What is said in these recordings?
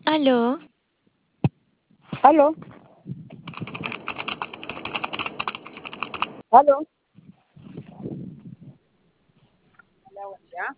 Aló, Aló, aló, Hola, buen día.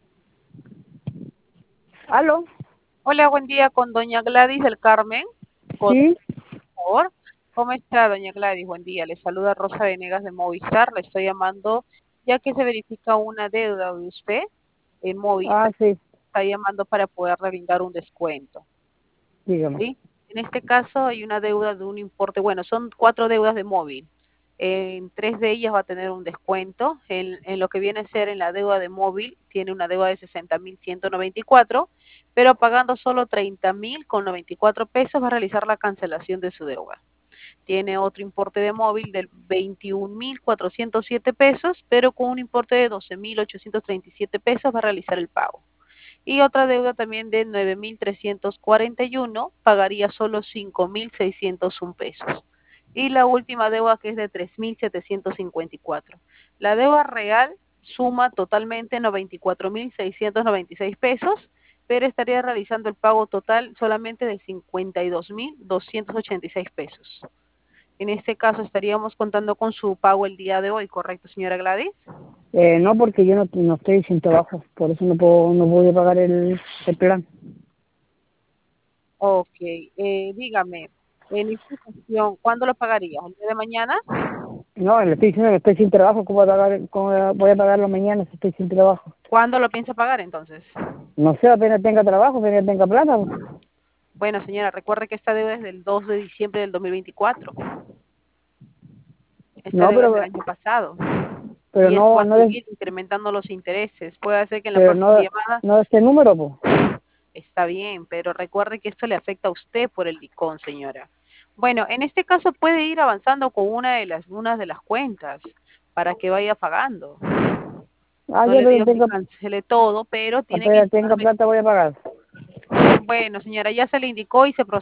aló, Hola, buen día con doña Gladys del Carmen. Por sí, favor. ¿Cómo está, doña Gladys? Buen día. Le saluda Rosa Venegas de Movistar. Le estoy llamando ya que se verifica una deuda de usted en Movistar. sí, Está llamando para poderle brindar un descuento. dígame. ¿Sí? En este caso hay una deuda de un importe, bueno, son 4 deudas de móvil. En 3 de ellas va a tener un descuento. En lo que viene a ser en la deuda de móvil, tiene una deuda de 60.194, pero pagando solo 30.000,94 pesos va a realizar la cancelación de su deuda. Tiene otro importe de móvil de 21.407 pesos, pero con un importe de 12.837 pesos va a realizar el pago. Y otra deuda también de 9.341, pagaría solo 5.601 pesos. Y la última deuda que es de 3.754. La deuda real suma totalmente 94.696 pesos, pero estaría realizando el pago total solamente de 52.286 pesos. En este caso estaríamos contando con su pago el día de hoy, ¿correcto, señora Gladys? No, porque yo no estoy sin trabajo, por eso no puedo pagar el plan. Ok, dígame, en esta ocasión, ¿cuándo lo pagaría? ¿El día de mañana? No, le estoy diciendo que estoy sin trabajo, cómo voy a pagarlo mañana si estoy sin trabajo? ¿Cuándo lo piensa pagar entonces? No sé, apenas tenga trabajo, apenas tenga plata, pues. Bueno, señora, recuerde que esta deuda es del 2 de diciembre del 2024. Esta No, deuda es del año pasado. pero Y esto va a no, seguir incrementando los intereses. Puede ser que en la pero próxima no, llamada no de este número, pues. está bien, pero recuerde que esto le afecta a usted por el DICON, señora. Bueno, en este caso puede ir avanzando con una de las cuentas para que vaya pagando. No Ya le apenas digo que tenga, cancele todo, pero tiene que apenas tenga informarme. plata voy a pagar. Bueno, señora, ya se le indicó y se procede